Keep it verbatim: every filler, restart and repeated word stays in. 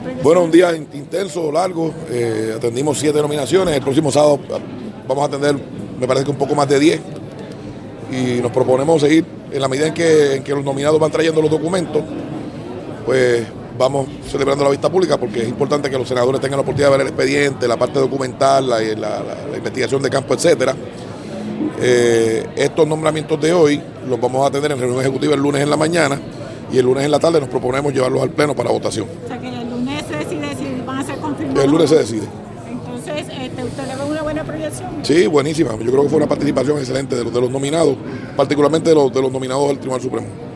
Bueno, un día intenso, largo, eh, atendimos siete nominaciones, el próximo sábado vamos a atender, me parece que un poco más de diez, y nos proponemos seguir, en la medida en que, en que los nominados van trayendo los documentos, pues vamos celebrando la vista pública, porque es importante que los senadores tengan la oportunidad de ver el expediente, la parte documental, la, la, la, la investigación de campo, etcétera. Eh, estos nombramientos de hoy los vamos a tener en reunión ejecutiva el lunes en la mañana, y el lunes en la tarde nos proponemos llevarlos al pleno para votación. O sea que el lunes se decide si van a ser confirmados. El lunes se decide. Entonces, este, ¿usted le ve una buena proyección? Sí, buenísima. Yo creo que fue una participación excelente de los, de los nominados, particularmente de los, de los nominados del Tribunal Supremo.